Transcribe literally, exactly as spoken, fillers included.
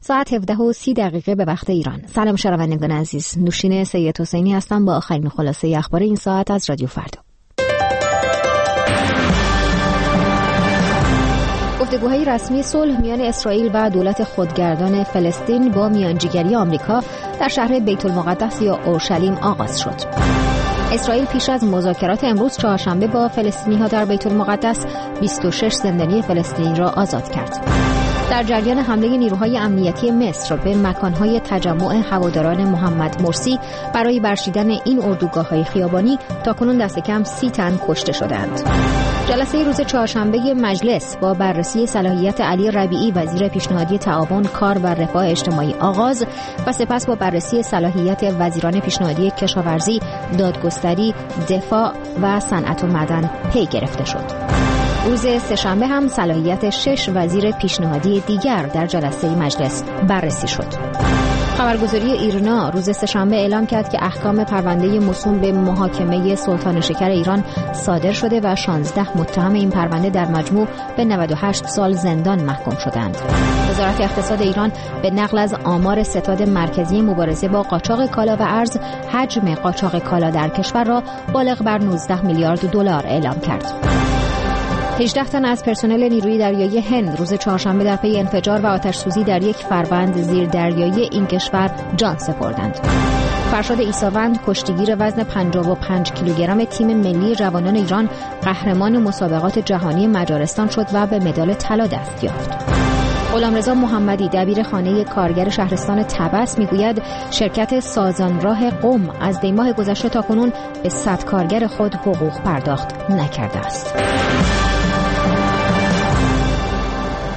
ساعت هفده و سی دقیقه به وقت ایران. سلام شنوندگان عزیز، نوشین سید حسینی هستم با آخرین خلاصه اخبار این ساعت از رادیو فردا. گفتگوهای رسمی صلح میان اسرائیل و دولت خودگردان فلسطین با میانجیگری آمریکا در شهر بیت المقدس یا اورشلیم آغاز شد. اسرائیل پیش از مذاکرات امروز چهارشنبه با فلسطینی‌ها در بیت المقدس بیست و شش زندانی فلسطینی را آزاد کرد. در جریان حمله نیروهای امنیتی مصر به مکانهای تجمع هواداران محمد مرسی برای برچیدن این اردوگاه‌های خیابانی تاکنون دست کم سی تن کشته شدند. جلسه روز چهارشنبه مجلس با بررسی صلاحیت علی ربیعی وزیر پیشنهادی تعاون، کار و رفاه اجتماعی آغاز و سپس با بررسی صلاحیت وزیران پیشنهادی کشاورزی، دادگستری، دفاع و صنعت و معدن پی گرفته شد. روز سه‌شنبه هم صلاحیت شش وزیر پیشنهادی دیگر در جلسه مجلس بررسی شد. خبرگزاری ایرنا روز سه‌شنبه اعلام کرد که احکام پرونده موسوم به محاکمه سلطان شکر ایران صادر شده و شانزده متهم این پرونده در مجموع به نود و هشت سال زندان محکوم شدند. وزارت اقتصاد ایران به نقل از آمار ستاد مرکزی مبارزه با قاچاق کالا و ارز، حجم قاچاق کالا در کشور را بالغ بر نوزده میلیارد دلار اعلام کرد. هجده تن از پرسنل نیروی دریایی هند روز چهارشنبه در پی انفجار و آتش‌سوزی در یک فروند زیر دریایی این کشور جان سپردند. فرشاد عیساوند کشتیگیر وزن پنجاه و پنج کیلوگرم تیم ملی جوانان ایران قهرمان مسابقات جهانی مجارستان شد و به مدال طلا دست یافت. غلامرضا محمدی دبیر خانه کارگر شهرستان طبس میگوید شرکت سازانراه قم از دی ماه گذشته تاکنون به صد کارگر خود حقوق پرداخت نکرده است.